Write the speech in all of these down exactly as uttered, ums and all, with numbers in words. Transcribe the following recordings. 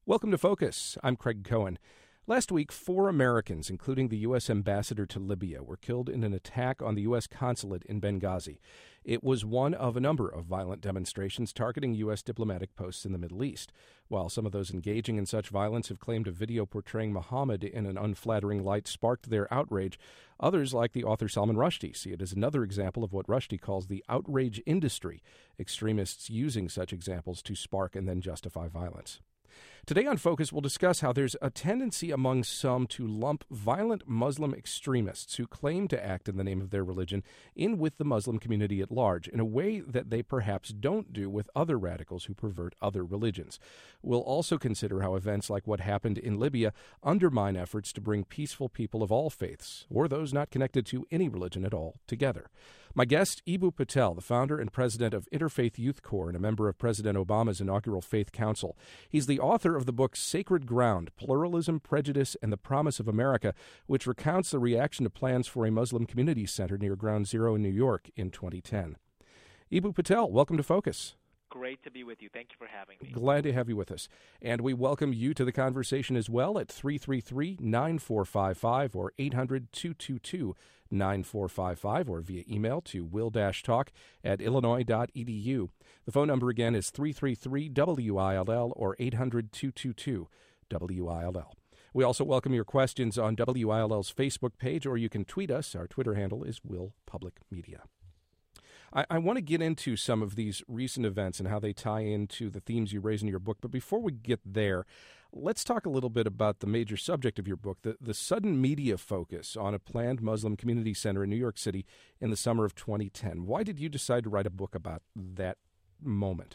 Welcome to Focus. I'm Craig Cohen. Last week, four Americans, including the U S ambassador to Libya, were killed in an attack on the U S consulate in Benghazi. It was one of a number of violent demonstrations targeting U S diplomatic posts in the Middle East. While some of those engaging in such violence have claimed a video portraying Muhammad in an unflattering light sparked their outrage, others, like the author Salman Rushdie, see it as another example of what Rushdie calls the outrage industry, extremists using such examples to spark and then justify violence. Today on Focus, we'll discuss how there's a tendency among some to lump violent Muslim extremists who claim to act in the name of their religion in with the Muslim community at large in a way that they perhaps don't do with other radicals who pervert other religions. We'll also consider how events like what happened in Libya undermine efforts to bring peaceful people of all faiths, or those not connected to any religion at all, together. My guest, Eboo Patel, the founder and president of Interfaith Youth Corps and a member of President Obama's inaugural Faith Council. He's the author of the book Sacred Ground, Pluralism, Prejudice, and the Promise of America, which recounts the reaction to plans for a Muslim community center near Ground Zero in New York in twenty ten. Eboo Patel, welcome to Focus. Great to be with you. Thank you for having me. Glad to have you with us. And we welcome you to the conversation as well at three three three, nine four five five or eight hundred, two two two, nine four five five or via email to will-talk at illinois dot e d u. The phone number again is three three three, W I L L or eight hundred, two two two, W I L L. We also welcome your questions on W I L L's Facebook page, or you can tweet us. Our Twitter handle is Will Public Media. I, I want to get into some of these recent events and how they tie into the themes you raise in your book. But before we get there, let's talk a little bit about the major subject of your book, the, the sudden media focus on a planned Muslim community center in New York City in the summer of twenty ten. Why did you decide to write a book about that moment?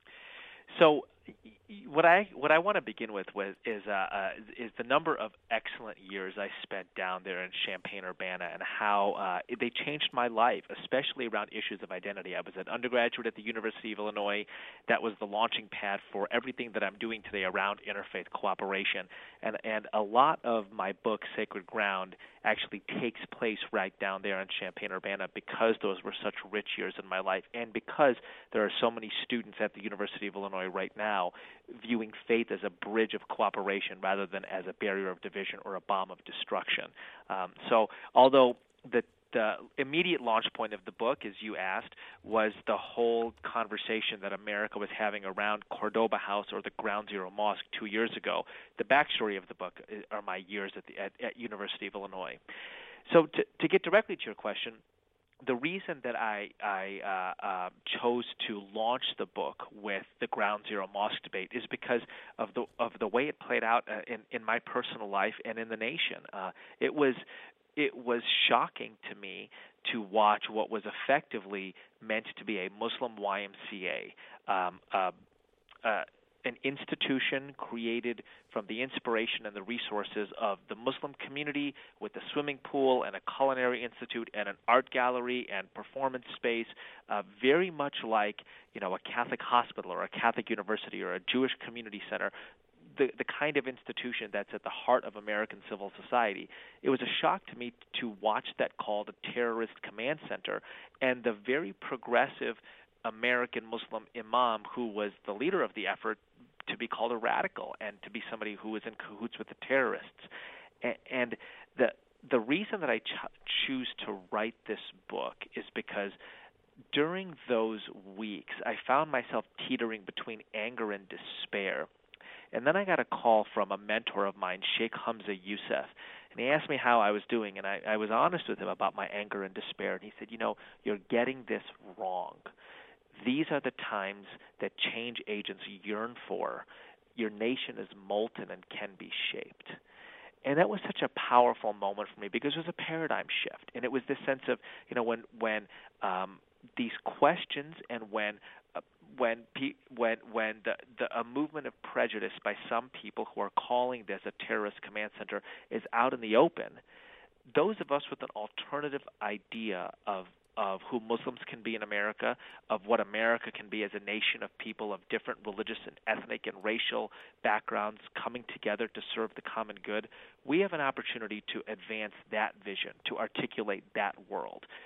So what I what I want to begin with was, is uh, uh, is the number of excellent years I spent down there in Champaign-Urbana and how uh, they changed my life, especially around issues of identity. I was an undergraduate at the University of Illinois. That was the launching pad for everything that I'm doing today around interfaith cooperation. And, and a lot of my book, Sacred Ground, actually takes place right down there in Champaign-Urbana because those were such rich years in my life and because there are so many students at the University of Illinois right now viewing faith as a bridge of cooperation rather than as a barrier of division or a bomb of destruction. Um, so although the The immediate launch point of the book, as you asked, was the whole conversation that America was having around Cordoba House or the Ground Zero Mosque two years ago. The backstory of the book are my years at the at, at University of Illinois. So to, to get directly to your question, the reason that I, I uh, uh, chose to launch the book with the Ground Zero Mosque debate is because of the of the way it played out uh, in in my personal life and in the nation. Uh, it was. It was shocking to me to watch what was effectively meant to be a Muslim Y M C A, um, uh, uh, an institution created from the inspiration and the resources of the Muslim community with a swimming pool and a culinary institute and an art gallery and performance space, uh, very much like, you know, a Catholic hospital or a Catholic university or a Jewish community center. The, the kind of institution that's at the heart of American civil society. It was a shock to me to watch that called a terrorist command center, and the very progressive American Muslim imam who was the leader of the effort to be called a radical and to be somebody who was in cahoots with the terrorists. And, and the the reason that I ch- choose to write this book is because during those weeks I found myself teetering between anger and despair. And then I got a call from a mentor of mine, Sheikh Hamza Youssef, and he asked me how I was doing, and I, I was honest with him about my anger and despair. And he said, you know, you're getting this wrong. These are the times that change agents yearn for. Your nation is molten and can be shaped. And that was such a powerful moment for me because it was a paradigm shift. And it was this sense of, you know, when, when um, these questions and when uh, when pe- when when the, the a movement of prejudice by some people who are calling this a terrorist command center is out in the open, those of us with an alternative idea of of who Muslims can be in America, of what America can be as a nation of people of different religious and ethnic and racial backgrounds coming together to serve the common good, we have an opportunity to advance that vision, to articulate that world.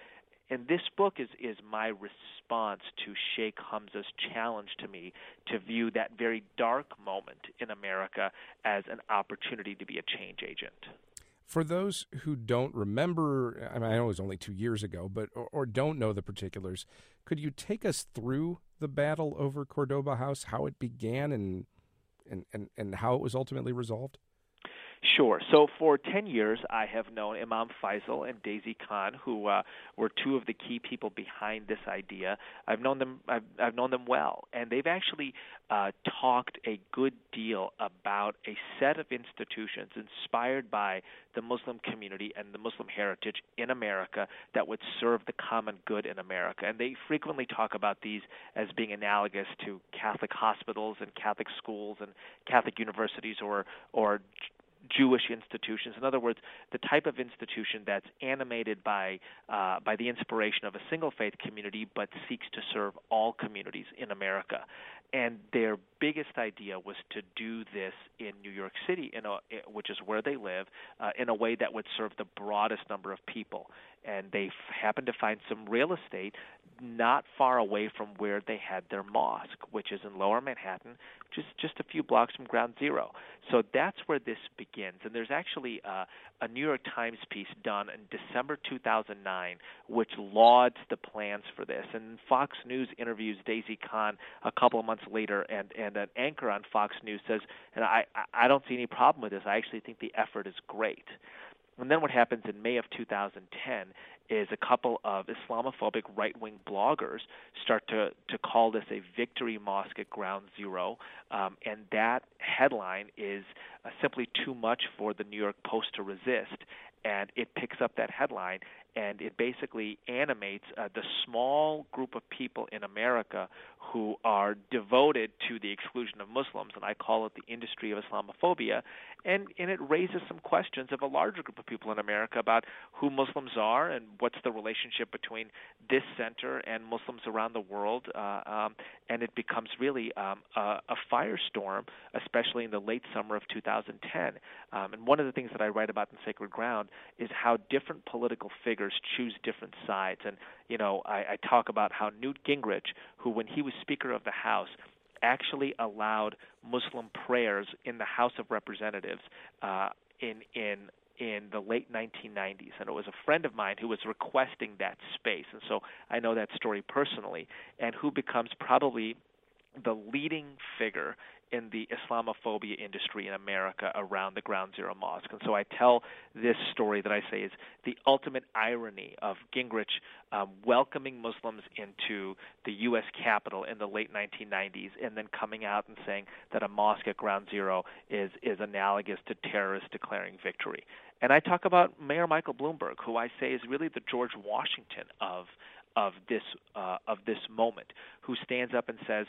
And this book is, is my response to Sheikh Hamza's challenge to me to view that very dark moment in America as an opportunity to be a change agent. For those who don't remember, I mean, I know it was only two years ago, but or, or don't know the particulars, could you take us through the battle over Cordoba House, how it began, and and, and, and how it was ultimately resolved? Sure. So for ten years, I have known Imam Faisal and Daisy Khan, who uh, were two of the key people behind this idea. I've known them. I've, I've known them well, and they've actually uh, talked a good deal about a set of institutions inspired by the Muslim community and the Muslim heritage in America that would serve the common good in America. And they frequently talk about these as being analogous to Catholic hospitals and Catholic schools and Catholic universities, or or Jewish institutions. In other words, the type of institution that's animated by uh, by the inspiration of a single faith community, but seeks to serve all communities in America. And their biggest idea was to do this in New York City, in a, which is where they live, uh, in a way that would serve the broadest number of people. And they f- happened to find some real estate not far away from where they had their mosque, which is in Lower Manhattan, just just a few blocks from Ground Zero. So that's where this begins. And there's actually uh, a New York Times piece done in December two thousand nine, which lauds the plans for this. And Fox News interviews Daisy Khan a couple of months later, and, and an anchor on Fox News says, and I, I don't see any problem with this. I actually think the effort is great. And then what happens in May of two thousand ten is a couple of Islamophobic right-wing bloggers start to, to call this a victory mosque at Ground Zero, um, and that headline is uh, simply too much for the New York Post to resist, and it picks up that headline, and it basically animates uh, the small group of people in America who are devoted to the exclusion of Muslims, and I call it the industry of Islamophobia, and, and it raises some questions of a larger group of people in America about who Muslims are and what's the relationship between this center and Muslims around the world, uh, um, and it becomes really um, a, a firestorm, especially in the late summer of two thousand ten. Um, and one of the things that I write about in Sacred Ground is how different political figures choose different sides. And, you know, I, I talk about how Newt Gingrich, who when he was Speaker of the House, actually allowed Muslim prayers in the House of Representatives uh, in in in the late nineteen nineties, and it was a friend of mine who was requesting that space, and so I know that story personally, and who becomes probably the leading figure in the Islamophobia industry in America around the Ground Zero Mosque. And so I tell this story that I say is the ultimate irony of Gingrich um, welcoming Muslims into the U S Capitol in the late nineteen nineties and then coming out and saying that a mosque at Ground Zero is, is analogous to terrorists declaring victory. And I talk about Mayor Michael Bloomberg, who I say is really the George Washington of of this uh, of this moment, who stands up and says,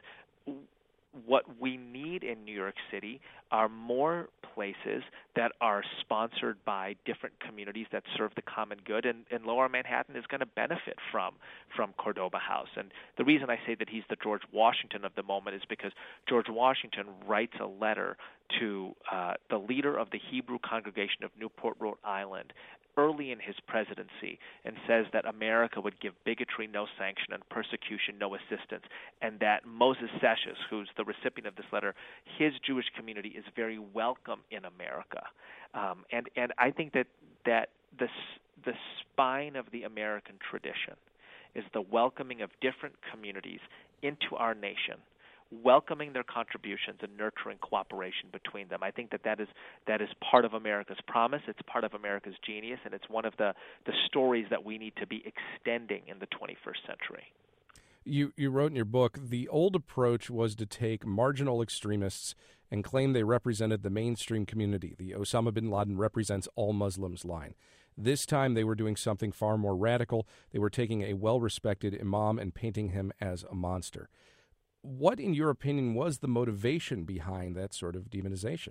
what we need in New York City are more places that are sponsored by different communities that serve the common good, and, and Lower Manhattan is going to benefit from from Cordoba House. And the reason I say that he's the George Washington of the moment is because George Washington writes a letter to uh, the leader of the Hebrew congregation of Newport, Rhode Island, early in his presidency, and says that America would give bigotry no sanction and persecution no assistance, and that Moses Sessions, who's the recipient of this letter, his Jewish community is very welcome in America. Um, and, and I think that, that the, the spine of the American tradition is the welcoming of different communities into our nation, welcoming their contributions and nurturing cooperation between them. I think that that is that is part of America's promise. It's part of America's genius, and it's one of the, the stories that we need to be extending in the twenty-first century. You you wrote in your book, the old approach was to take marginal extremists and claim they represented the mainstream community, the Osama bin Laden represents all Muslims line. This time they were doing something far more radical. They were taking a well-respected imam and painting him as a monster. What, in your opinion, was the motivation behind that sort of demonization?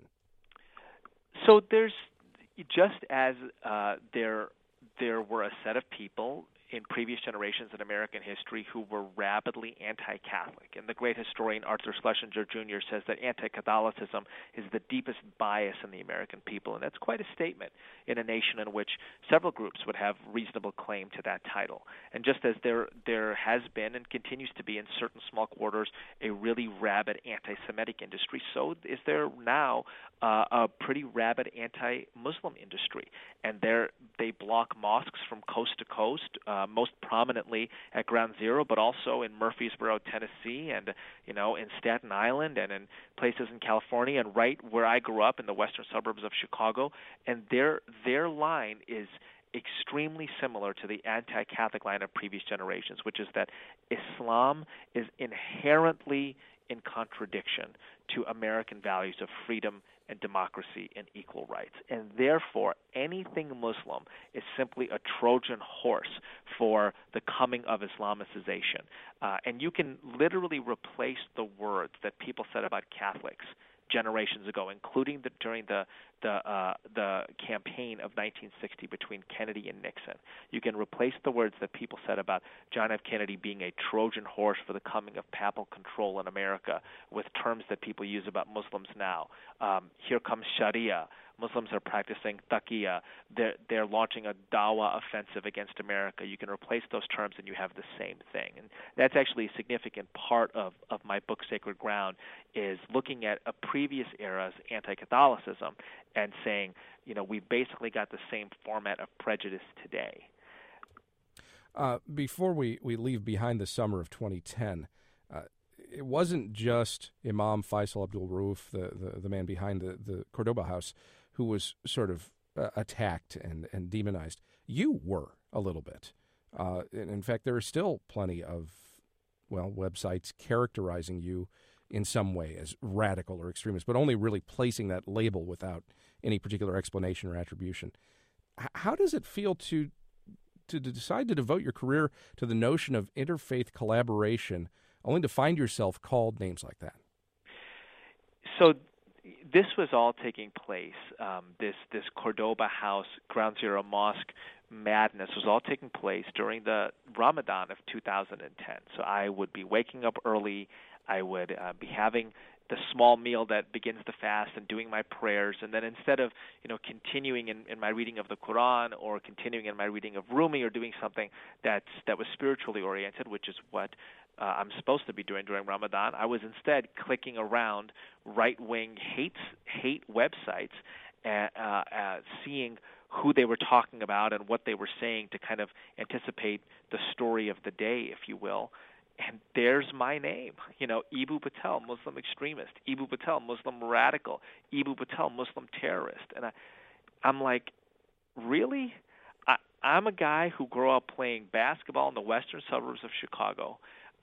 So there's, just as uh, there there were a set of people in previous generations in American history who were rabidly anti-Catholic. And the great historian Arthur Schlesinger Junior says that anti-Catholicism is the deepest bias in the American people. And that's quite a statement in a nation in which several groups would have reasonable claim to that title. And just as there there has been and continues to be in certain small quarters a really rabid anti-Semitic industry, so is there now uh, a pretty rabid anti-Muslim industry. And they're, they block mosques from coast to coast, uh, most prominently at Ground Zero, but also in Murfreesboro, Tennessee, and you know in Staten Island and in places in California, and right where I grew up in the western suburbs of Chicago. And their their line is extremely similar to the anti-Catholic line of previous generations, which is that Islam is inherently in contradiction to American values of freedom and democracy and equal rights. And therefore, anything Muslim is simply a Trojan horse for the coming of Islamicization. Uh, and you can literally replace the words that people said about Catholics generations ago, including the, during the the uh, the campaign of nineteen sixty between Kennedy and Nixon. You can replace the words that people said about John F. Kennedy being a Trojan horse for the coming of papal control in America with terms that people use about Muslims now. Um, here comes Sharia. Muslims are practicing taqiyya. They're, they're launching a dawah offensive against America. You can replace those terms and you have the same thing. And that's actually a significant part of, of my book, Sacred Ground, is looking at a previous era's anti-Catholicism and saying, you know, we basically got the same format of prejudice today. Uh, before we, we leave behind the summer of twenty ten, uh, it wasn't just Imam Faisal Abdul Rauf, the, the, the man behind the, the Cordoba house, who was sort of uh, attacked and, and demonized. You were a little bit. Uh, and in fact, there are still plenty of, well, websites characterizing you in some way as radical or extremist, but only really placing that label without any particular explanation or attribution. H- how does it feel to to decide to devote your career to the notion of interfaith collaboration, only to find yourself called names like that? So this was all taking place, um, this this Cordoba House Ground Zero Mosque madness was all taking place during the Ramadan of two thousand ten. So I would be waking up early, I would uh, be having the small meal that begins the fast and doing my prayers, and then instead of you know continuing in, in my reading of the Quran or continuing in my reading of Rumi or doing something that's that was spiritually oriented, which is what uh, I'm supposed to be doing during Ramadan, I was instead clicking around right-wing hate hate websites and uh, uh, seeing who they were talking about and what they were saying to kind of anticipate the story of the day, if you will. And there's my name, you know, Eboo Patel, Muslim extremist, Eboo Patel, Muslim radical, Eboo Patel, Muslim terrorist. And I, I'm like, really? I, I'm a guy who grew up playing basketball in the western suburbs of Chicago.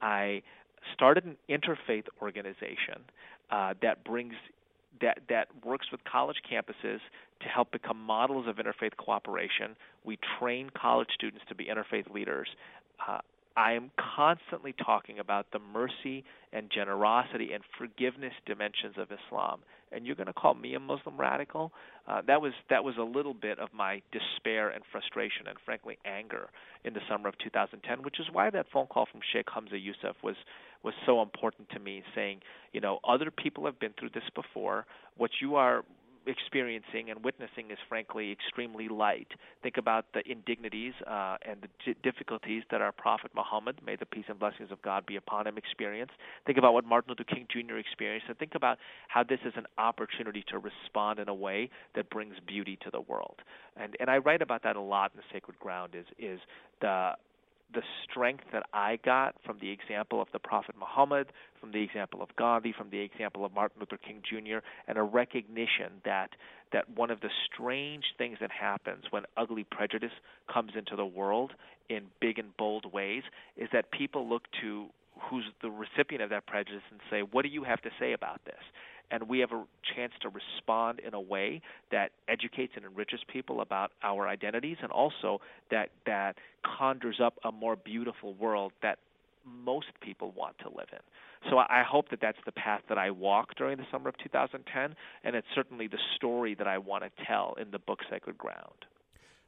I started an interfaith organization uh, that brings that that works with college campuses to help become models of interfaith cooperation. We train college students to be interfaith leaders. Uh, I am constantly talking about the mercy and generosity and forgiveness dimensions of Islam. And you're going to call me a Muslim radical? Uh, that was that was a little bit of my despair and frustration and, frankly, anger in the summer of two thousand ten, which is why that phone call from Sheikh Hamza Yusuf was was so important to me, saying, you know, other people have been through this before. What you are experiencing and witnessing is frankly extremely light. Think about the indignities uh, and the d- difficulties that our Prophet Muhammad, may the peace and blessings of God be upon him, experienced. Think about what Martin Luther King Junior experienced, and think about how this is an opportunity to respond in a way that brings beauty to the world. And and I write about that a lot in the Sacred Ground, is is the the strength that I got from the example of the Prophet Muhammad, from the example of Gandhi, from the example of Martin Luther King Junior, and a recognition that that one of the strange things that happens when ugly prejudice comes into the world in big and bold ways is that people look to who's the recipient of that prejudice and say, what do you have to say about this? And we have a chance to respond in a way that educates and enriches people about our identities, and also that that conjures up a more beautiful world that most people want to live in. So I hope that that's the path that I walk during the summer of two thousand ten, and it's certainly the story that I want to tell in the book Sacred Ground.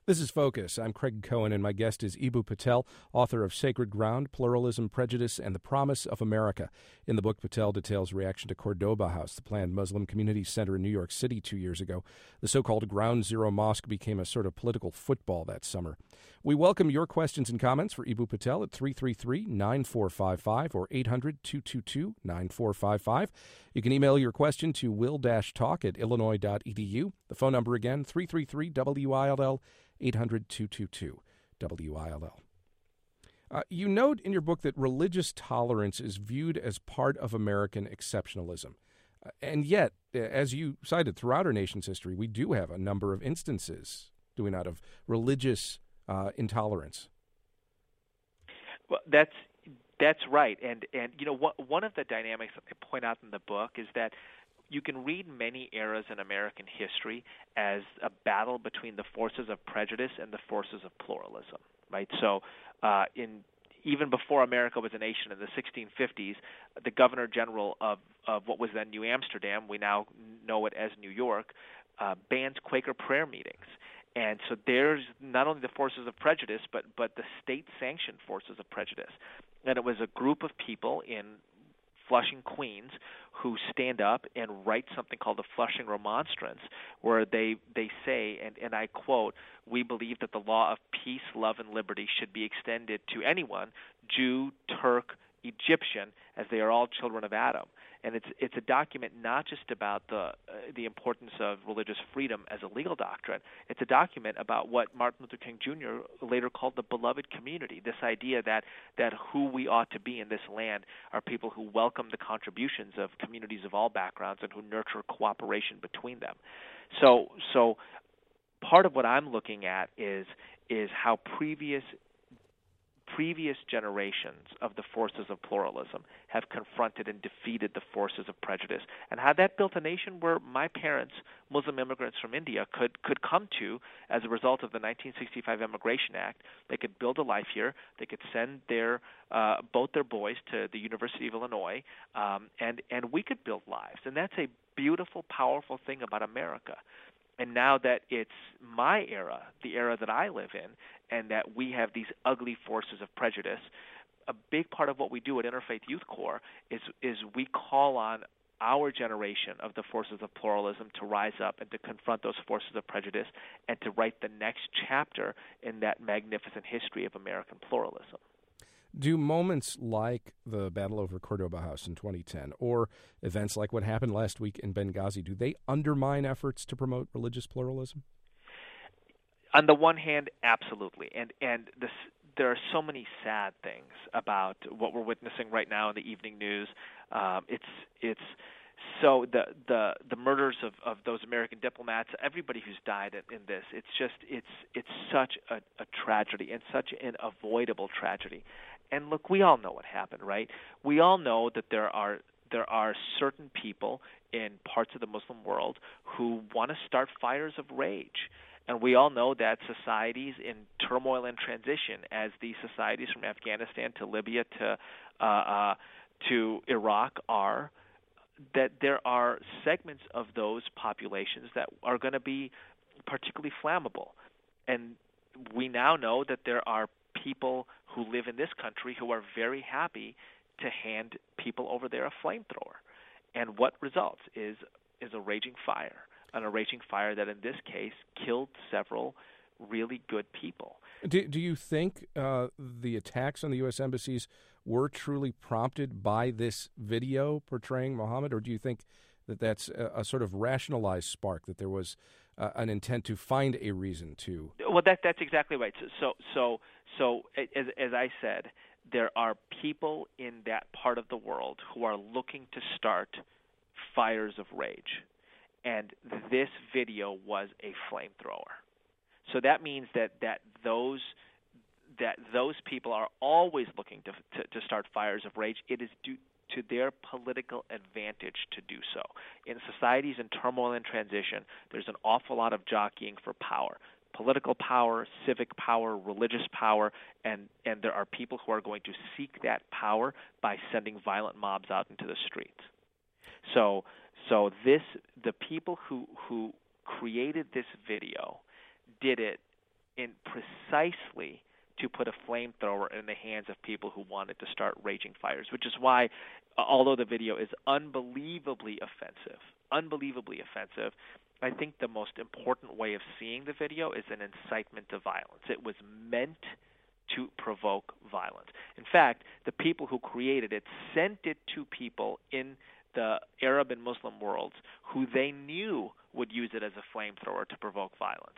This is Focus. I'm Craig Cohen, and my guest is Eboo Patel, author of Sacred Ground, Pluralism, Prejudice, and the Promise of America. In the book, Patel details reaction to Cordoba House, the planned Muslim community center in New York City two years ago. The so-called Ground Zero Mosque became a sort of political football that summer. We welcome your questions and comments for Eboo Patel at three three three, nine four five five or eight hundred, two two two, nine four five five. You can email your question to will-talk at illinois dot e d u. The phone number again, three three three W I L L, eight hundred, two two two, W I L L. Uh, you note in your book that religious tolerance is viewed as part of American exceptionalism. Uh, and yet, as you cited, throughout our nation's history, we do have a number of instances, do we not, of religious uh, intolerance. Well, that's that's right. And, and you know, what, one of the dynamics that I point out in the book is that you can read many eras in American history as a battle between the forces of prejudice and the forces of pluralism, right? So uh, in even before America was a nation in the sixteen fifties, the governor general of, of what was then New Amsterdam, we now know it as New York, uh, bans Quaker prayer meetings. And so there's not only the forces of prejudice, but, but the state-sanctioned forces of prejudice. And it was a group of people in Flushing, Queens, who stand up and write something called the Flushing Remonstrance, where they, they say, and, and I quote, "We believe that the law of peace, love, and liberty should be extended to anyone, Jew, Turk, Egyptian, as they are all children of Adam." And it's it's a document not just about the uh, the importance of religious freedom as a legal doctrine. It's a document about what Martin Luther King Junior later called the beloved community, this idea that, that who we ought to be in this land are people who welcome the contributions of communities of all backgrounds and who nurture cooperation between them. So so part of what I'm looking at is is how previous previous generations of the forces of pluralism have confronted and defeated the forces of prejudice, and how that built a nation where my parents, Muslim immigrants from India, could, could come to as a result of the nineteen sixty-five Immigration Act. They could build a life here. They could send their uh, both their boys to the University of Illinois, um, and, and we could build lives. And that's a beautiful, powerful thing about America. And now that it's my era, the era that I live in, and that we have these ugly forces of prejudice, a big part of what we do at Interfaith Youth Corps is is we call on our generation of the forces of pluralism to rise up and to confront those forces of prejudice and to write the next chapter in that magnificent history of American pluralism. Do moments like the battle over Cordoba House in twenty ten or events like what happened last week in Benghazi, do they undermine efforts to promote religious pluralism? On the one hand, absolutely. And and this, there are so many sad things about what we're witnessing right now in the evening news. Um, it's it's so the the the murders of, of those American diplomats, everybody who's died in, in this, it's just it's it's such a, a tragedy and such an avoidable tragedy. And look, we all know what happened, right? We all know that there are there are certain people in parts of the Muslim world who want to start fires of rage. And we all know that societies in turmoil and transition, as these societies from Afghanistan to Libya to uh, uh, to Iraq are, that there are segments of those populations that are going to be particularly flammable. And we now know that there are people who live in this country who are very happy to hand people over there a flamethrower. And what results is is a raging fire, and a raging fire that in this case killed several really good people. Do, do you think uh, the attacks on the U S embassies were truly prompted by this video portraying Muhammad, or do you think that that's a, a sort of rationalized spark, that there was uh, an intent to find a reason to? Well, that that's exactly right. So, so, so, so as, as I said, there are people in that part of the world who are looking to start fires of rage, and this video was a flamethrower. So that means that, that those that those people are always looking to, to to start fires of rage. It is due to their political advantage to do so. In societies in turmoil and transition, there's an awful lot of jockeying for power. Political power, civic power, religious power, and, and there are people who are going to seek that power by sending violent mobs out into the streets. So so this the people who who created this video did it in precisely to put a flamethrower in the hands of people who wanted to start raging fires, which is why, uh, although the video is unbelievably offensive, unbelievably offensive, I think the most important way of seeing the video is an incitement to violence. It was meant to provoke violence. In fact, the people who created it sent it to people in the Arab and Muslim worlds who they knew would use it as a flamethrower to provoke violence.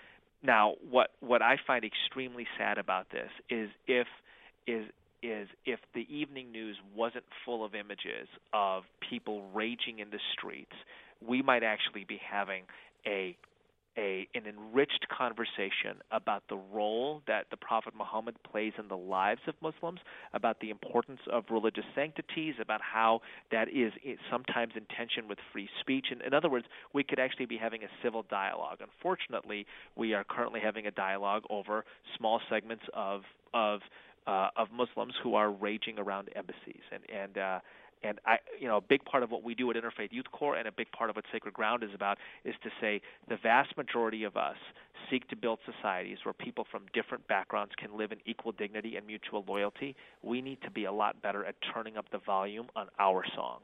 Now, what, what I find extremely sad about this is if is is if the evening news wasn't full of images of people raging in the streets, we might actually be having a A, an enriched conversation about the role that the Prophet Muhammad plays in the lives of Muslims, about the importance of religious sanctities, about how that is sometimes in tension with free speech. And in other words, we could actually be having a civil dialogue. Unfortunately, we are currently having a dialogue over small segments of of uh, of Muslims who are raging around embassies. And and uh, And I, you know, a big part of what we do at Interfaith Youth Corps, and a big part of what Sacred Ground is about, is to say the vast majority of us seek to build societies where people from different backgrounds can live in equal dignity and mutual loyalty. We need to be a lot better at turning up the volume on our song.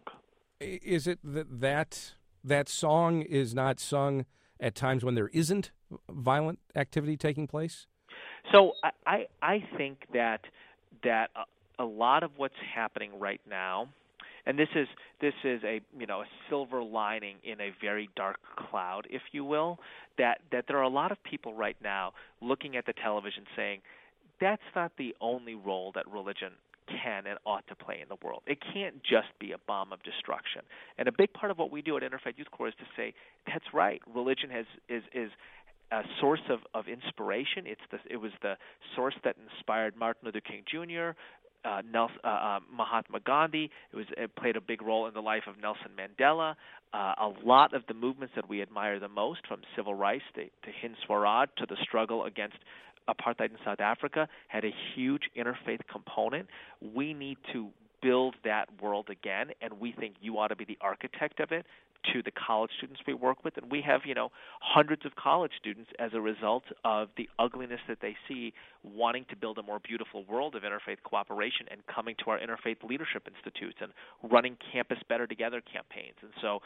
Is it that that, that song is not sung at times when there isn't violent activity taking place? So I, I, I think that that a, a lot of what's happening right now. And this is this is a you know a silver lining in a very dark cloud, if you will, that, that there are a lot of people right now looking at the television saying, that's not the only role that religion can and ought to play in the world. It can't just be a bomb of destruction. And a big part of what we do at Interfaith Youth Corps is to say, that's right, religion has is is a source of, of inspiration. It's the, it was the source that inspired Martin Luther King Junior, Uh, Nelson, uh, uh, Mahatma Gandhi. It was it played a big role in the life of Nelson Mandela. Uh, a lot of the movements that we admire the most, from civil rights to, to Hind Swaraj to the struggle against apartheid in South Africa, had a huge interfaith component. We need to build that world again, and we think you ought to be the architect of it to the college students we work with. And we have, you know, hundreds of college students as a result of the ugliness that they see, wanting to build a more beautiful world of interfaith cooperation and coming to our Interfaith Leadership Institutes and running Campus Better Together campaigns. And so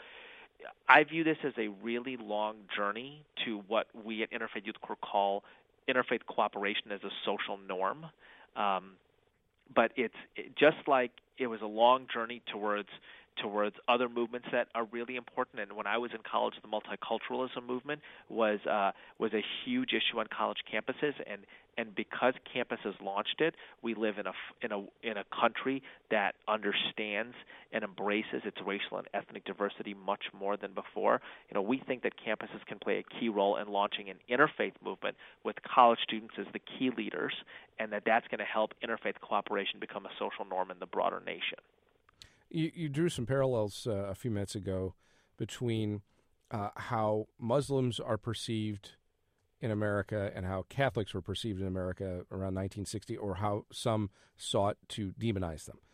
I view this as a really long journey to what we at Interfaith Youth Corps call interfaith cooperation as a social norm. Um, but it's it, just like it was a long journey towards towards other movements that are really important. And when I was in college, the multiculturalism movement was uh, was a huge issue on college campuses. And, and because campuses launched it, we live in a in a in a country that understands and embraces its racial and ethnic diversity much more than before. You know, we think that campuses can play a key role in launching an interfaith movement with college students as the key leaders, and that that's going to help interfaith cooperation become a social norm in the broader nation. You, you drew some parallels uh, a few minutes ago between uh, how Muslims are perceived in America and how Catholics were perceived in America around nineteen sixty, or how some sought to demonize them.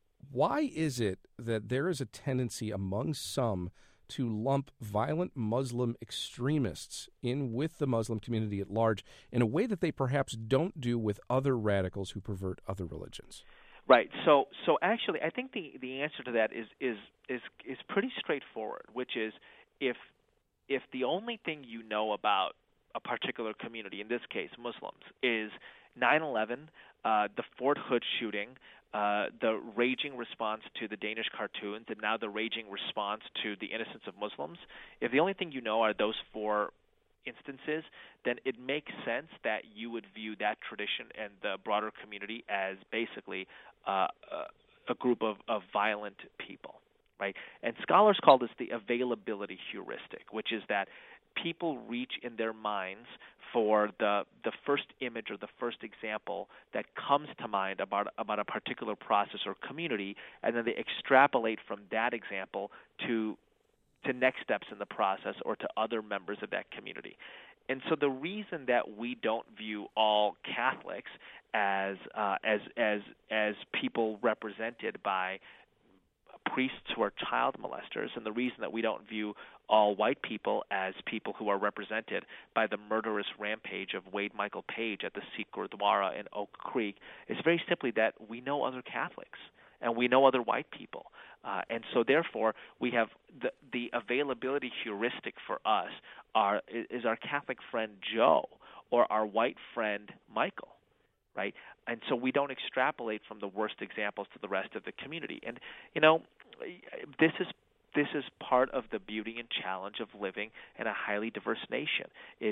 Why is it that there is a tendency among some to lump violent Muslim extremists in with the Muslim community at large in a way that they perhaps don't do with other radicals who pervert other religions? Right. So, so actually, I think the, the answer to that is, is is is pretty straightforward, which is if if the only thing you know about a particular community, in this case Muslims, is nine eleven, uh, the Fort Hood shooting, uh, the raging response to the Danish cartoons, and now the raging response to the innocence of Muslims, if the only thing you know are those four instances, then it makes sense that you would view that tradition and the broader community as basically uh, a group of, of violent people, right? And scholars call this the availability heuristic, which is that people reach in their minds for the the first image or the first example that comes to mind about about a particular process or community, and then they extrapolate from that example to to next steps in the process or to other members of that community. And so the reason that we don't view all Catholics as uh, as as as people represented by priests who are child molesters, and the reason that we don't view all white people as people who are represented by the murderous rampage of Wade Michael Page at the Sikh Gurdwara in Oak Creek is very simply that we know other Catholics and we know other white people. Uh, and so, therefore, we have the, the availability heuristic for us are, is our Catholic friend Joe or our white friend Michael, right? And so we don't extrapolate from the worst examples to the rest of the community. And, you know, this is this is part of the beauty and challenge of living in a highly diverse nation, is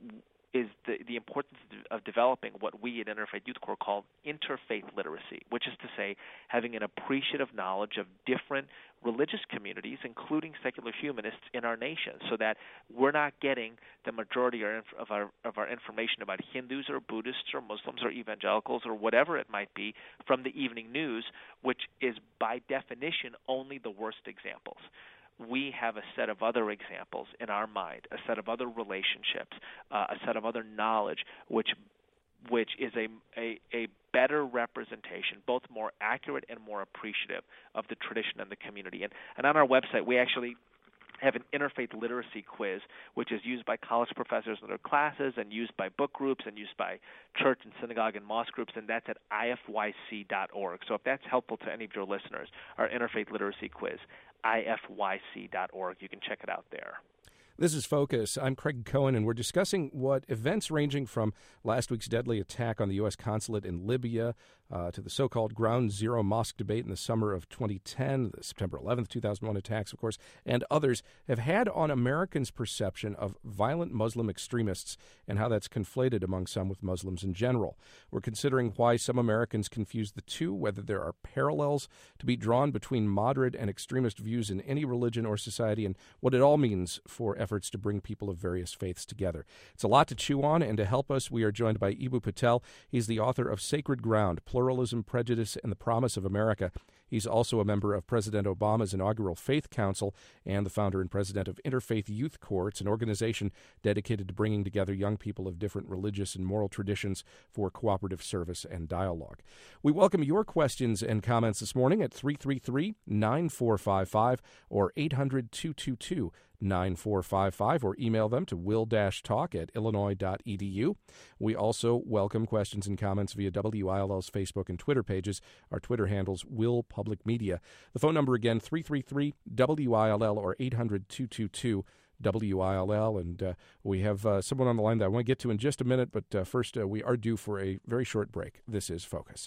is the, the importance of developing what we at Interfaith Youth Corps call interfaith literacy, which is to say having an appreciative knowledge of different religious communities, including secular humanists in our nation, so that we're not getting the majority of our of our information about Hindus or Buddhists or Muslims or evangelicals or whatever it might be from the evening news, which is by definition only the worst examples. We have a set of other examples in our mind, a set of other relationships, uh, a set of other knowledge, which which is a, a a better representation, both more accurate and more appreciative of the tradition and the community. And, and on our website, we actually have an interfaith literacy quiz, which is used by college professors in their classes and used by book groups and used by church and synagogue and mosque groups, and that's at I F Y C dot org. So if that's helpful to any of your listeners, our interfaith literacy quiz, I F Y C dot org, you can check it out there. This is Focus. I'm Craig Cohen, and we're discussing what events ranging from last week's deadly attack on the U S consulate in Libya uh, to the so-called Ground Zero mosque debate in the summer of twenty ten, the September eleventh, two thousand one attacks, of course, and others have had on Americans' perception of violent Muslim extremists and how that's conflated among some with Muslims in general. We're considering why some Americans confuse the two, whether there are parallels to be drawn between moderate and extremist views in any religion or society, and what it all means for efforts to bring people of various faiths together. It's a lot to chew on, and to help us, we are joined by Eboo Patel. He's the author of Sacred Ground, Pluralism, Prejudice, and the Promise of America. He's also a member of President Obama's inaugural Faith Council and the founder and president of Interfaith Youth Corps. It's an organization dedicated to bringing together young people of different religious and moral traditions for cooperative service and dialogue. We welcome your questions and comments this morning at three three three, nine four five five or eight hundred, two two two, nine four five five, or email them to will dash talk at illinois dot e d u. We also welcome questions and comments via W I L L's Facebook and Twitter pages. Our Twitter handles Will Public Media. The phone number again, three three three, W I L L or eight hundred, two two two, W I L L. And uh, we have uh, someone on the line that I want to get to in just a minute, but uh, first uh, we are due for a very short break. This is Focus.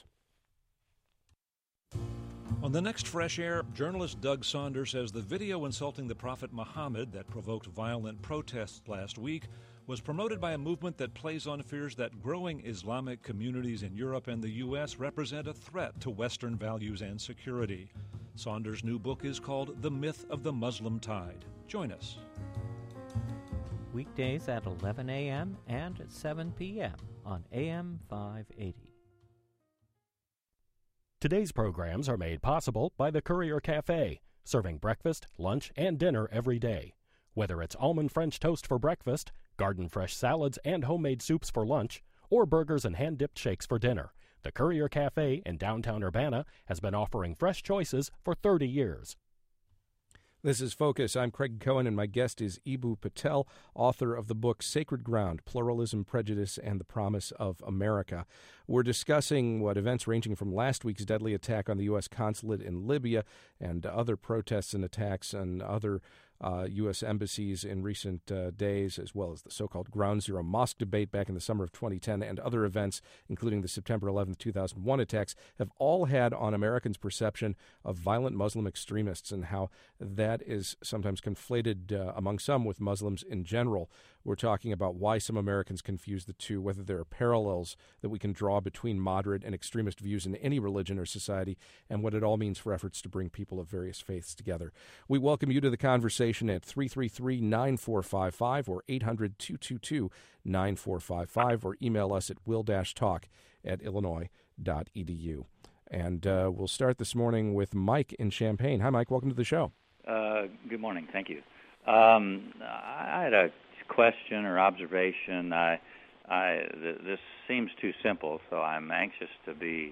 On the next Fresh Air, journalist Doug Saunders says the video insulting the Prophet Muhammad that provoked violent protests last week was promoted by a movement that plays on fears that growing Islamic communities in Europe and the U S represent a threat to Western values and security. Saunders' new book is called The Myth of the Muslim Tide. Join us. Weekdays at eleven a.m. and at seven p.m. on A M five eighty. Today's programs are made possible by the Courier Cafe, serving breakfast, lunch, and dinner every day. Whether it's almond French toast for breakfast, garden fresh salads and homemade soups for lunch, or burgers and hand-dipped shakes for dinner, the Courier Cafe in downtown Urbana has been offering fresh choices for thirty years. This is Focus. I'm Craig Cohen, and my guest is Eboo Patel, author of the book Sacred Ground, Pluralism, Prejudice, and the Promise of America. We're discussing what events ranging from last week's deadly attack on the U S consulate in Libya and other protests and attacks on other Uh, U S embassies in recent uh, days, as well as the so-called Ground Zero mosque debate back in the summer of twenty ten, and other events, including the September eleventh, two thousand one attacks, have all had on Americans' perception of violent Muslim extremists and how that is sometimes conflated uh, among some with Muslims in general. We're talking about why some Americans confuse the two, whether there are parallels that we can draw between moderate and extremist views in any religion or society, and what it all means for efforts to bring people of various faiths together. We welcome you to the conversation at three three three, nine four five five or eight hundred, two two two, nine four five five, or email us at will dash talk at illinois dot e d u. And uh, we'll start this morning with Mike in Champaign. Hi, Mike. Welcome to the show. Uh, good morning. Thank you. Um, I had a question or observation. I, I, th- this seems too simple, so I'm anxious to be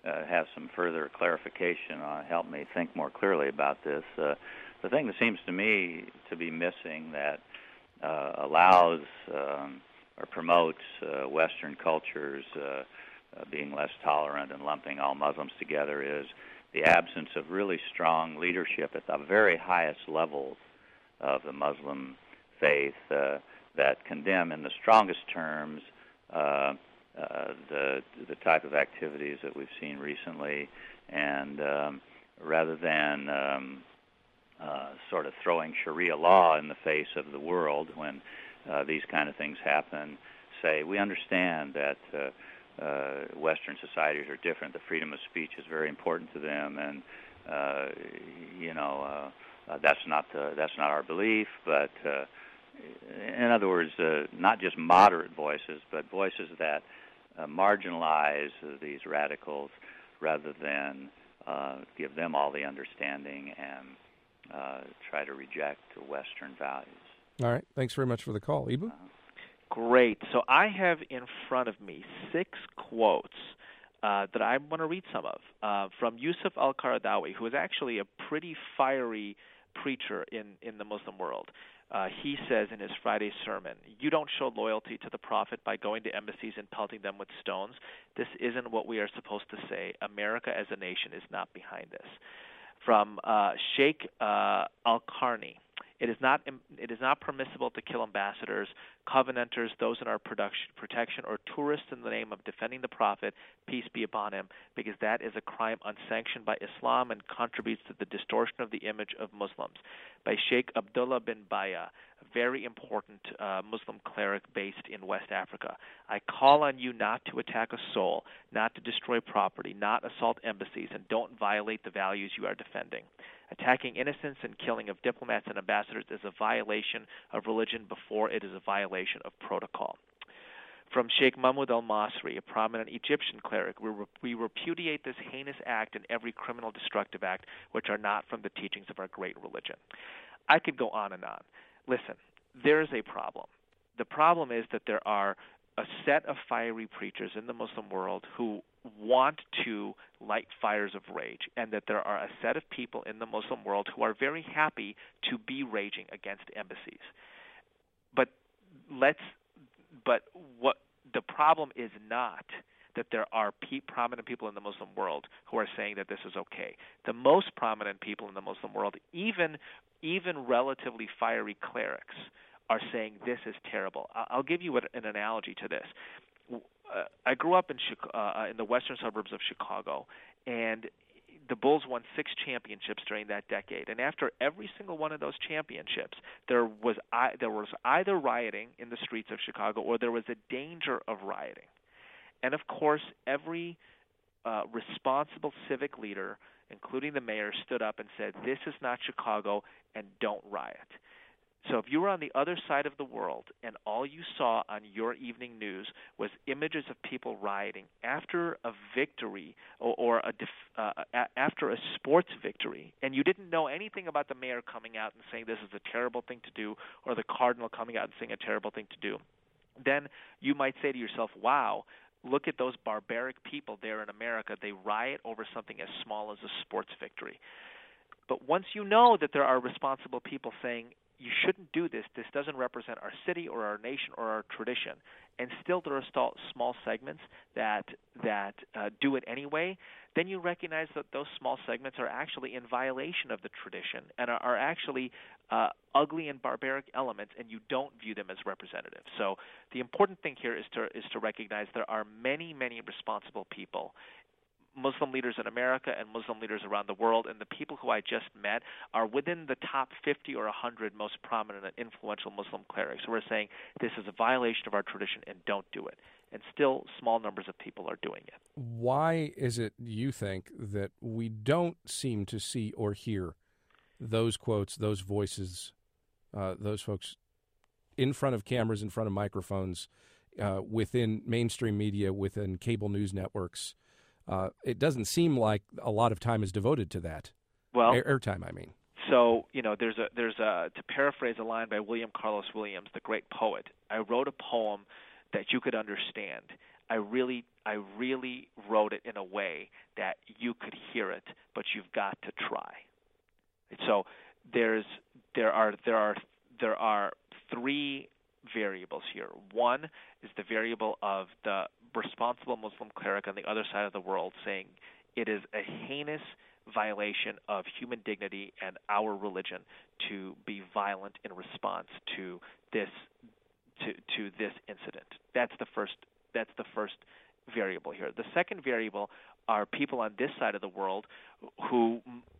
uh, have some further clarification on help me think more clearly about this. Uh, the thing that seems to me to be missing that uh, allows um, or promotes uh, Western cultures uh, uh, being less tolerant and lumping all Muslims together is the absence of really strong leadership at the very highest levels of the Muslim faith uh, that condemn in the strongest terms uh, uh, the the type of activities that we've seen recently, and um, rather than um, uh, sort of throwing Sharia law in the face of the world when uh, these kind of things happen, say we understand that uh, uh, Western societies are different. The freedom of speech is very important to them, and uh, you know uh, uh, that's not the, that's not our belief, but. Uh, In other words, uh, not just moderate voices, but voices that uh, marginalize uh, these radicals rather than uh, give them all the understanding and uh, try to reject Western values. All right. Thanks very much for the call. Ibu? Uh, Great. So I have in front of me six quotes uh, that I want to read some of uh, from Yusuf al-Qaradawi, who is actually a pretty fiery preacher in, in the Muslim world. Uh, he says in his Friday sermon, "You don't show loyalty to the Prophet by going to embassies and pelting them with stones. This isn't what we are supposed to say. America as a nation is not behind this." From uh, Sheikh uh, Al-Qarni, It is not it is not permissible to kill ambassadors, covenanters, those in our production, protection, or tourists in the name of defending the Prophet, peace be upon him, because that is a crime unsanctioned by Islam and contributes to the distortion of the image of Muslims. By Sheikh Abdullah bin Baya, a very important uh, Muslim cleric based in West Africa. I call on you not to attack a soul, not to destroy property, not assault embassies, and don't violate the values you are defending. Attacking innocents and killing of diplomats and ambassadors is a violation of religion before it is a violation of protocol. From Sheikh Mahmoud al-Masri, a prominent Egyptian cleric, we, re- we repudiate this heinous act and every criminal destructive act which are not from the teachings of our great religion. I could go on and on. Listen, there is a problem. The problem is that there are a set of fiery preachers in the Muslim world who want to light fires of rage, and that there are a set of people in the Muslim world who are very happy to be raging against embassies. But let's but what the problem is not that there are pe- prominent people in the Muslim world who are saying that this is okay. The most prominent people in the Muslim world, even even relatively fiery clerics, are saying this is terrible. I'll give you an analogy to this. Uh, I grew up in uh, in the western suburbs of Chicago, and the Bulls won six championships during that decade. And after every single one of those championships, there was I, there was either rioting in the streets of Chicago or there was a danger of rioting. And of course, every uh, responsible civic leader, including the mayor, stood up and said, "This is not Chicago, and don't riot." So if you were on the other side of the world and all you saw on your evening news was images of people rioting after a victory or, or a def, uh, a, after a sports victory, and you didn't know anything about the mayor coming out and saying this is a terrible thing to do, or the cardinal coming out and saying a terrible thing to do, then you might say to yourself, wow, look at those barbaric people there in America. They riot over something as small as a sports victory. But once you know that there are responsible people saying, you shouldn't do this, this doesn't represent our city or our nation or our tradition, and still there are st- small segments that that uh, do it anyway, then you recognize that those small segments are actually in violation of the tradition and are, are actually uh, ugly and barbaric elements, and you don't view them as representative. So the important thing here is to is to recognize there are many, many responsible people, Muslim leaders in America and Muslim leaders around the world, and the people who I just met are within the top fifty or one hundred most prominent and influential Muslim clerics who are saying this is a violation of our tradition and don't do it. And still, small numbers of people are doing it. Why is it, you think, that we don't seem to see or hear those quotes, those voices, uh, those folks in front of cameras, in front of microphones, uh, within mainstream media, within cable news networks? Uh, it doesn't seem like a lot of time is devoted to that. Well, Air, airtime, I mean. So, you know, there's a there's a to paraphrase a line by William Carlos Williams, the great poet. I wrote a poem that you could understand. I really I really wrote it in a way that you could hear it, but you've got to try. So there's there are there are there are three variables here. One is the variable of the responsible Muslim cleric on the other side of the world saying it is a heinous violation of human dignity and our religion to be violent in response to this to to this incident. That's the first that's the first variable here. The second variable are people on this side of the world who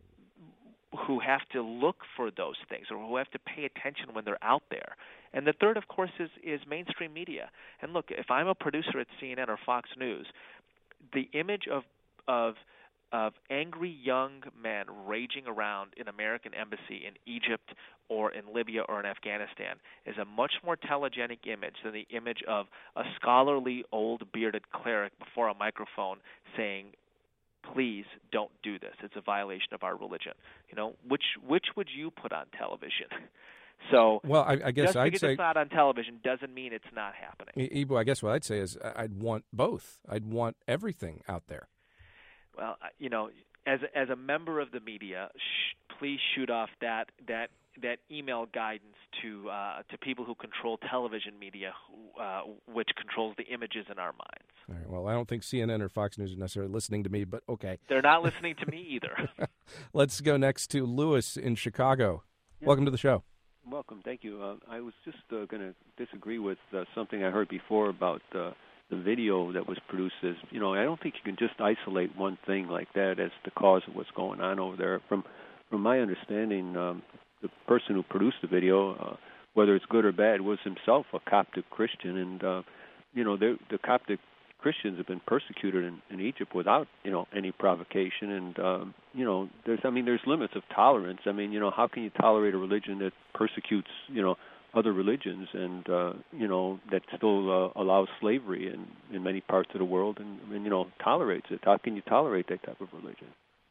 who have to look for those things or who have to pay attention when they're out there. And the third, of course, is, is mainstream media. And look, if I'm a producer at C N N or Fox News, the image of of of angry young men raging around in American embassy in Egypt or in Libya or in Afghanistan is a much more telegenic image than the image of a scholarly old bearded cleric before a microphone saying, please don't do this. It's a violation of our religion. You know, which which would you put on television? So, well, I, I guess just I'd because say it's not on television doesn't mean it's not happening. Ibu, I guess what I'd say is I'd want both. I'd want everything out there. Well, you know, as as a member of the media, sh- please shoot off that that that email guidance to uh, to people who control television media, who, uh, which controls the images in our minds. All right, well, I don't think C N N or Fox News are necessarily listening to me, but okay. They're not listening to me either. Let's go next to Lewis in Chicago. Yeah. Welcome to the show. Welcome. Thank you. Uh, I was just uh, going to disagree with uh, something I heard before about uh, the video that was produced. As you know, I don't think you can just isolate one thing like that as the cause of what's going on over there. From from my understanding, um, the person who produced the video, uh, whether it's good or bad, was himself a Coptic Christian, and uh, you know, the Coptic Christians have been persecuted in, in Egypt without, you know, any provocation, and um, you know, there's, I mean, there's limits of tolerance. I mean, you know, how can you tolerate a religion that persecutes, you know, other religions, and uh, you know, that still uh, allows slavery in, in many parts of the world, and, and you know, tolerates it? How can you tolerate that type of religion?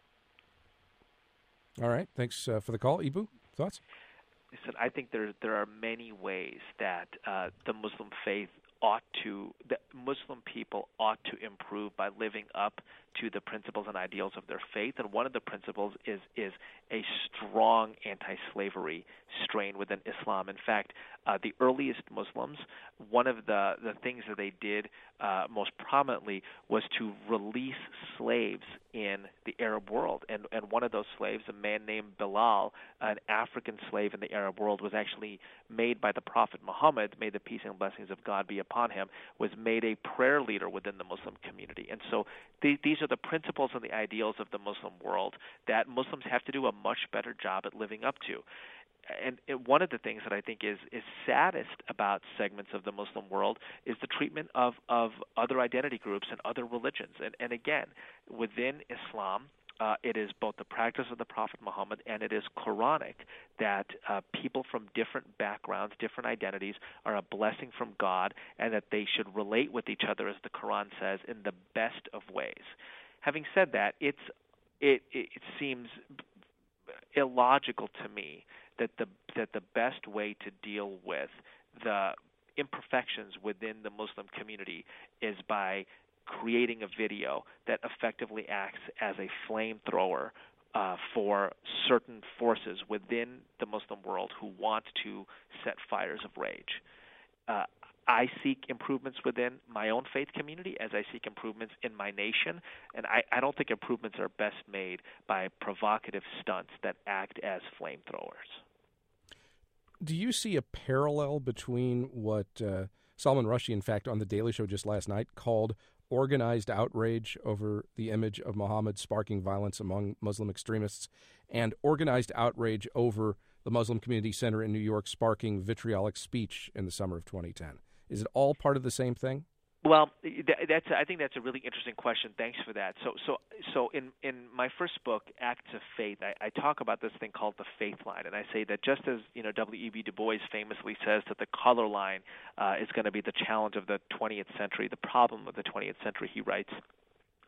All right, thanks uh, for the call, Ibu. Thoughts? Listen, I think there there are many ways that uh, the Muslim faith ought to, that Muslim people ought to improve by living up to the principles and ideals of their faith. And one of the principles is is a strong anti-slavery strain within Islam. In fact, uh, the earliest Muslims, one of the, the things that they did uh, most prominently was to release slaves in the Arab world. And, and one of those slaves, a man named Bilal, an African slave in the Arab world, was actually made by the Prophet Muhammad, may the peace and blessings of God be upon him, was made a prayer leader within the Muslim community. And so th- these are the principles and the ideals of the Muslim world that Muslims have to do a much better job at living up to. And it, one of the things that I think is, is saddest about segments of the Muslim world is the treatment of, of other identity groups and other religions. And, and again, within Islam, uh, it is both the practice of the Prophet Muhammad and it is Quranic that uh, people from different backgrounds, different identities are a blessing from God, and that they should relate with each other, as the Quran says, in the best of ways. Having said that, it's it, it, it seems illogical to me that the that the best way to deal with the imperfections within the Muslim community is by creating a video that effectively acts as a flamethrower uh, for certain forces within the Muslim world who want to set fires of rage. Uh, I seek improvements within my own faith community as I seek improvements in my nation, and I, I don't think improvements are best made by provocative stunts that act as flamethrowers. Do you see a parallel between what uh, Salman Rushdie, in fact, on The Daily Show just last night, called organized outrage over the image of Muhammad sparking violence among Muslim extremists, and organized outrage over the Muslim Community Center in New York sparking vitriolic speech in the summer of twenty ten? Is it all part of the same thing? Well, that's I think that's a really interesting question. Thanks for that. So, so, so in, in my first book, Acts of Faith, I, I talk about this thing called the faith line, and I say that just as you know, W E B Du Bois famously says that the color line uh, is going to be the challenge of the twentieth century, the problem of the twentieth century, he writes,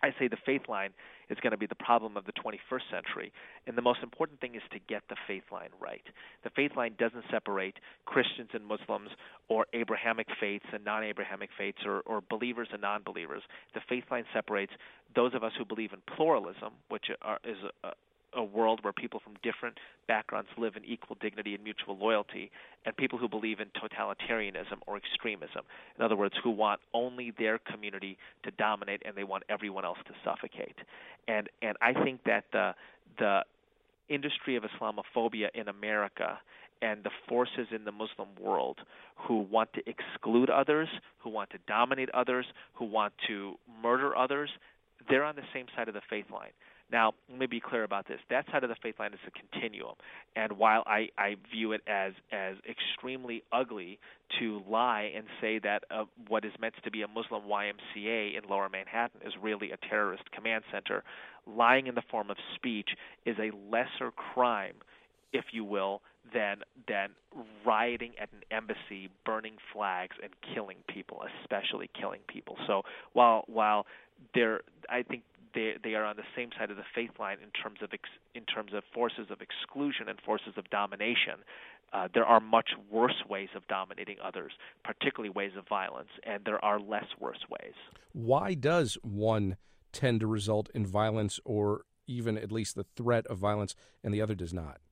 I say the faith line is going to be the problem of the twenty-first century, and the most important thing is to get the faith line right. The faith line doesn't separate Christians and Muslims or Abrahamic faiths and non-Abrahamic faiths or, or believers and non-believers. The faith line separates those of us who believe in pluralism, which are, is a, a world where people from different backgrounds live in equal dignity and mutual loyalty, and people who believe in totalitarianism or extremism. In other words, who want only their community to dominate and they want everyone else to suffocate. And and I think that the the industry of Islamophobia in America and the forces in the Muslim world who want to exclude others, who want to dominate others, who want to murder others, they're on the same side of the faith line. Now, let me be clear about this. That side of the faith line is a continuum. And while I, I view it as, as extremely ugly to lie and say that uh, what is meant to be a Muslim Y M C A in Lower Manhattan is really a terrorist command center, lying in the form of speech is a lesser crime, if you will, than than rioting at an embassy, burning flags, and killing people, especially killing people. So while while there, I think they they are on the same side of the faith line in terms of ex, in terms of forces of exclusion and forces of domination. Uh, there are much worse ways of dominating others, particularly ways of violence, and there are less worse ways. Why does one tend to result in violence, or even at least the threat of violence, and the other does not?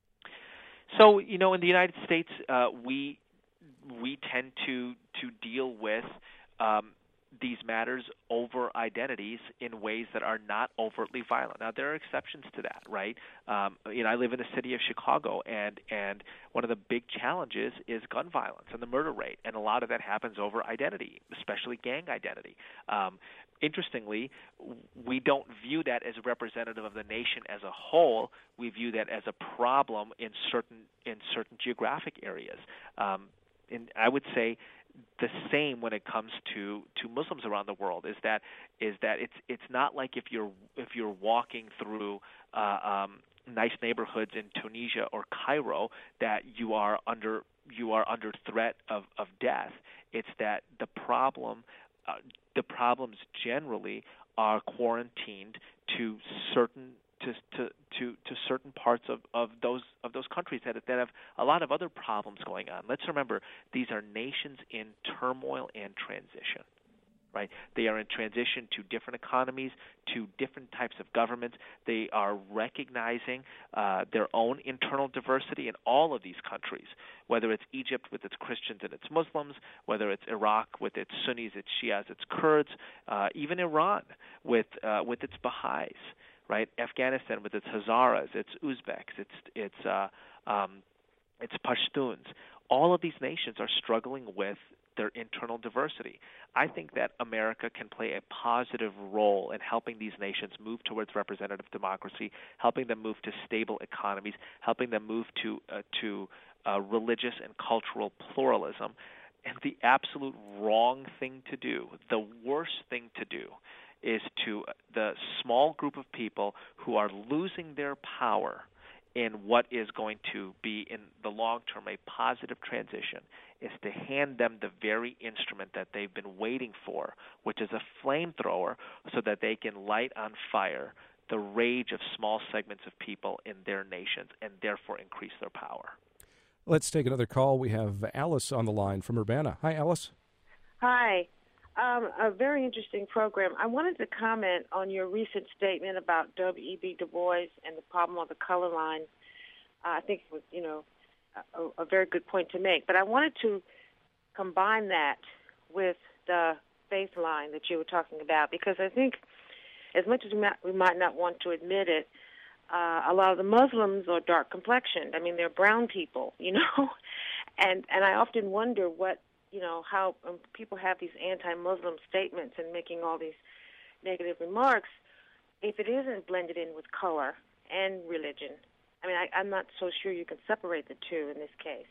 So, you know, in the United States, uh, we we tend to to deal with um, these matters over identities in ways that are not overtly violent. Now, there are exceptions to that, right? Um, you know, I live in the city of Chicago, and and one of the big challenges is gun violence and the murder rate, and a lot of that happens over identity, especially gang identity. Um, Interestingly, we don't view that as representative of the nation as a whole. We view that as a problem in certain in certain geographic areas. Um, and I would say the same when it comes to, to Muslims around the world. Is that is that it's it's not like if you're if you're walking through uh, um, nice neighborhoods in Tunisia or Cairo that you are under you are under threat of, of death. It's that the problem. Uh, the problems generally are quarantined to certain to to to, to certain parts of, of those of those countries that that have a lot of other problems going on. Let's remember these are nations in turmoil and transition. Right? They are in transition to different economies, to different types of governments. They are recognizing uh, their own internal diversity in all of these countries, whether it's Egypt with its Christians and its Muslims, whether it's Iraq with its Sunnis, its Shias, its Kurds, uh, even Iran with uh, with its Baha'is, right? Afghanistan with its Hazaras, its Uzbeks, its its uh, um, its Pashtuns. All of these nations are struggling with their internal diversity. I think that America can play a positive role in helping these nations move towards representative democracy, helping them move to stable economies, helping them move to uh, to uh, religious and cultural pluralism. And the absolute wrong thing to do, the worst thing to do, is to uh, the small group of people who are losing their power in what is going to be, in the long term, a positive transition, is to hand them the very instrument that they've been waiting for, which is a flamethrower, so that they can light on fire the rage of small segments of people in their nations and therefore increase their power. Let's take another call. We have Alice on the line from Urbana. Hi, Alice. Hi. Um, a very interesting program. I wanted to comment on your recent statement about W E B Du Bois and the problem of the color line. Uh, I think it was, you know, a, a very good point to make. But I wanted to combine that with the faith line that you were talking about, because I think as much as we might, we might not want to admit it, uh, a lot of the Muslims are dark complexioned. I mean, they're brown people, you know, and and I often wonder what, you know, how um, people have these anti-Muslim statements and making all these negative remarks, if it isn't blended in with color and religion. I mean, I, I'm not so sure you can separate the two in this case.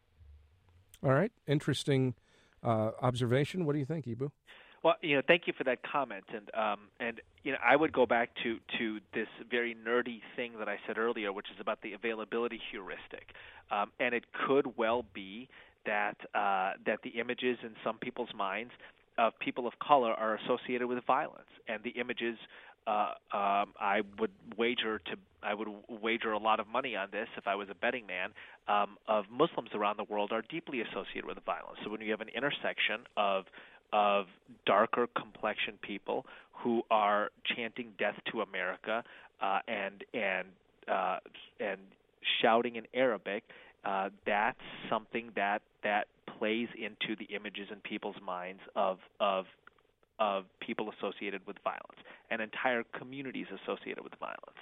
All right. Interesting uh, observation. What do you think, Ibu? Well, you know, thank you for that comment, and um, and you know, I would go back to, to this very nerdy thing that I said earlier, which is about the availability heuristic, um, and it could well be that uh, that the images in some people's minds of people of color are associated with violence, and the images uh, um, I would wager to I would wager a lot of money on this if I was a betting man. Um, of Muslims around the world are deeply associated with violence. So when you have an intersection of of darker complexion people who are chanting "Death to America" uh, and and uh, and shouting in Arabic, uh, that's something that that plays into the images in people's minds of of of people associated with violence and entire communities associated with violence.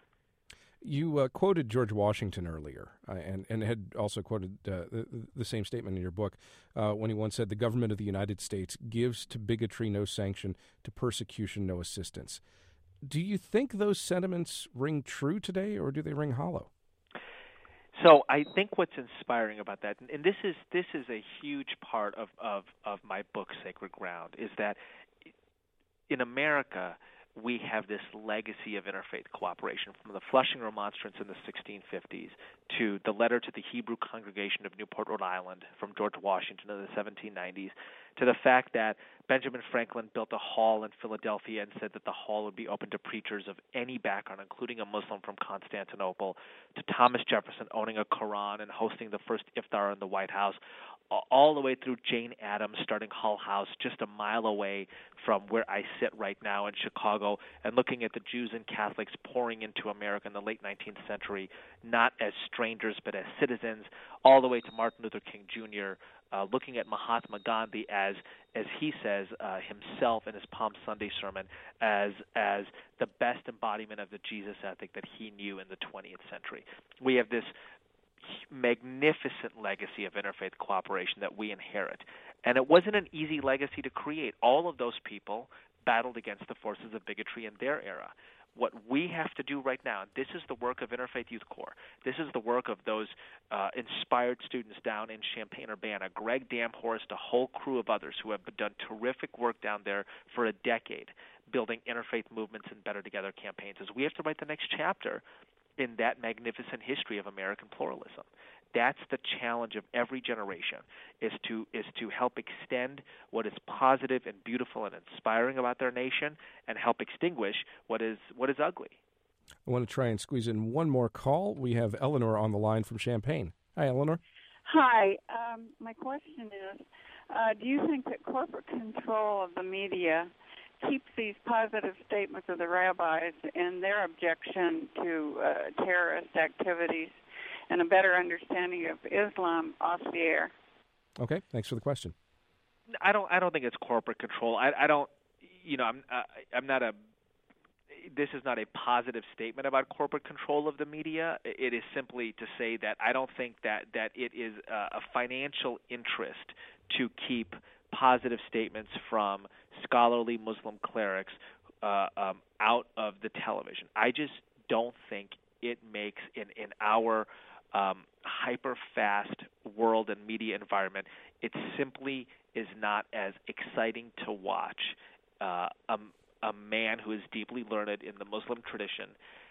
You uh, quoted George Washington earlier, uh, and, and had also quoted uh, the, the same statement in your book uh, when he once said, "The government of the United States gives to bigotry no sanction, to persecution no assistance." Do you think those sentiments ring true today, or do they ring hollow? So I think what's inspiring about that, and this is this is a huge part of, of, of my book, Sacred Ground, is that in America, we have this legacy of interfaith cooperation from the Flushing Remonstrance in the sixteen fifties to the letter to the Hebrew congregation of Newport, Rhode Island from George Washington in the seventeen nineties, to the fact that Benjamin Franklin built a hall in Philadelphia and said that the hall would be open to preachers of any background, including a Muslim from Constantinople, to Thomas Jefferson owning a Quran and hosting the first iftar in the White House, all the way through Jane Addams starting Hull House just a mile away from where I sit right now in Chicago, and looking at the Jews and Catholics pouring into America in the late nineteenth century, not as strangers but as citizens, all the way to Martin Luther King Junior, uh, looking at Mahatma Gandhi as, as he says uh, himself in his Palm Sunday sermon, as as the best embodiment of the Jesus ethic that he knew in the twentieth century. We have this magnificent legacy of interfaith cooperation that we inherit. And it wasn't an easy legacy to create. All of those people battled against the forces of bigotry in their era. What we have to do right now, and this is the work of Interfaith Youth Corps, this is the work of those uh, inspired students down in Champaign-Urbana, Greg Damhorst, a whole crew of others who have done terrific work down there for a decade, building interfaith movements and Better Together campaigns, is we have to write the next chapter in that magnificent history of American pluralism. That's the challenge of every generation, is to is to help extend what is positive and beautiful and inspiring about their nation, and help extinguish what is what is ugly. I want to try and squeeze in one more call. We have Eleanor on the line from Champaign. Hi, Eleanor. Hi. Um, my question is, uh, do you think that corporate control of the media keeps these positive statements of the rabbis and their objection to uh, terrorist activities and a better understanding of Islam off the air? Okay, thanks for the question. I don't. I don't think it's corporate control. I, I don't. You know, I'm. Uh, I'm not a. This is not a positive statement about corporate control of the media. It is simply to say that I don't think that that it is a, a financial interest to keep positive statements from scholarly Muslim clerics uh, um, out of the television. I just don't think it makes in in our um, hyper-fast world and media environment, it simply is not as exciting to watch uh, a, a man who is deeply learned in the Muslim tradition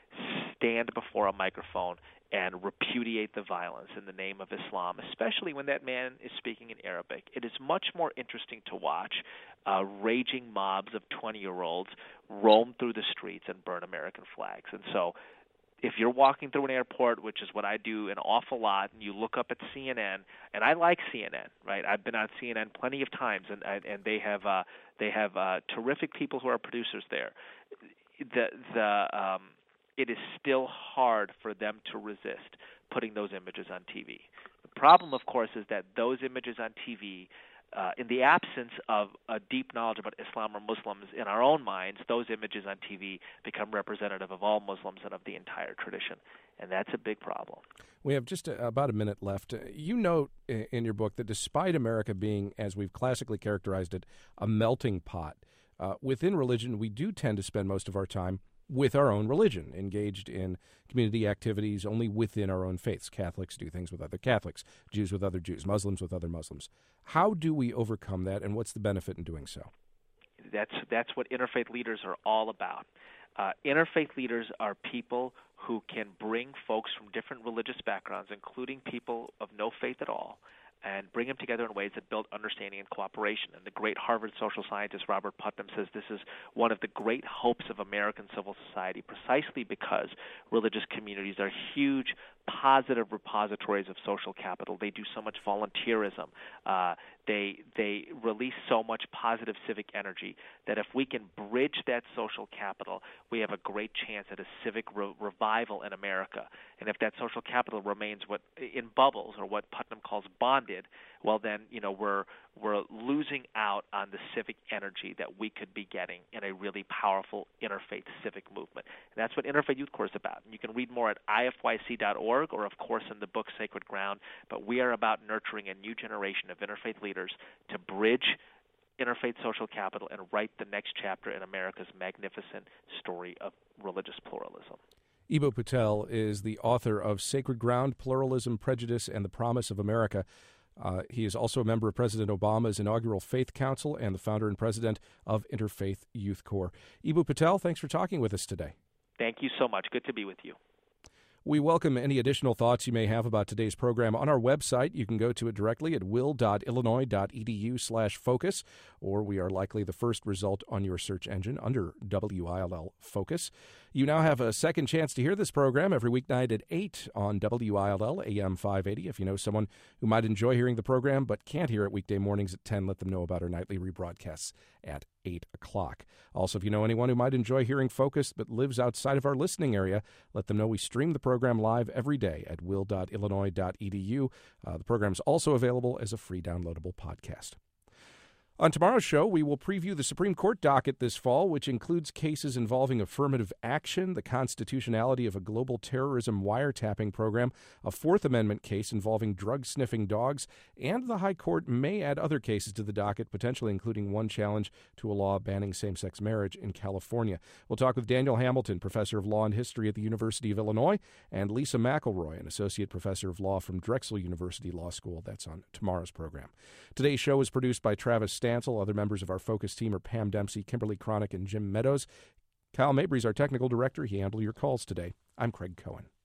stand before a microphone and repudiate the violence in the name of Islam, especially when that man is speaking in Arabic. It is much more interesting to watch uh, raging mobs of twenty-year-olds roam through the streets and burn American flags. And so if you're walking through an airport, which is what I do an awful lot, and you look up at C N N, and I like C N N, right? I've been on C N N plenty of times, and and they have uh, they have uh, terrific people who are producers there. The the um, it is still hard for them to resist putting those images on T V. The problem, of course, is that those images on T V, uh, in the absence of a deep knowledge about Islam or Muslims in our own minds, those images on T V become representative of all Muslims and of the entire tradition, and that's a big problem. We have just a, about a minute left. You note in your book that despite America being, as we've classically characterized it, a melting pot, uh, within religion we do tend to spend most of our time with our own religion, engaged in community activities only within our own faiths. Catholics do things with other Catholics, Jews with other Jews, Muslims with other Muslims. How do we overcome that, and what's the benefit in doing so? That's that's what interfaith leaders are all about. Uh, interfaith leaders are people who can bring folks from different religious backgrounds, including people of no faith at all, and bring them together in ways that build understanding and cooperation. And the great Harvard social scientist Robert Putnam says this is one of the great hopes of American civil society, precisely because religious communities are huge positive repositories of social capital. They do so much volunteerism. Uh, they they release so much positive civic energy that if we can bridge that social capital, we have a great chance at a civic re- revival in America. And if that social capital remains what in bubbles, or what Putnam calls bonded, well then, you know, we're we're losing out on the civic energy that we could be getting in a really powerful interfaith civic movement. And that's what Interfaith Youth Corps is about. And you can read more at I F Y C dot org, or of course in the book Sacred Ground. But we are about nurturing a new generation of interfaith leaders to bridge interfaith social capital and write the next chapter in America's magnificent story of religious pluralism. Eboo Patel is the author of Sacred Ground, Pluralism, Prejudice, and the Promise of America. Uh, he is also a member of President Obama's inaugural Faith Council and the founder and president of Interfaith Youth Corps. Eboo Patel, thanks for talking with us today. Thank you so much. Good to be with you. We welcome any additional thoughts you may have about today's program on our website. You can go to it directly at will dot illinois dot e d u slash focus, or we are likely the first result on your search engine under W I L L Focus. You now have a second chance to hear this program every weeknight at eight on W I L L A M five eighty. If you know someone who might enjoy hearing the program but can't hear it weekday mornings at ten, let them know about our nightly rebroadcasts at eight o'clock. Also, if you know anyone who might enjoy hearing Focus but lives outside of our listening area, let them know we stream the program live every day at will dot illinois dot e d u. Uh, the program is also available as a free downloadable podcast. On tomorrow's show, we will preview the Supreme Court docket this fall, which includes cases involving affirmative action, the constitutionality of a global terrorism wiretapping program, a Fourth Amendment case involving drug-sniffing dogs, and the High Court may add other cases to the docket, potentially including one challenge to a law banning same-sex marriage in California. We'll talk with Daniel Hamilton, professor of law and history at the University of Illinois, and Lisa McElroy, an associate professor of law from Drexel University Law School. That's on tomorrow's program. Today's show is produced by Travis Stanton. Other members of our Focus team are Pam Dempsey, Kimberly Cronick, and Jim Meadows. Kyle Mabry's our technical director. He handled your calls today. I'm Craig Cohen.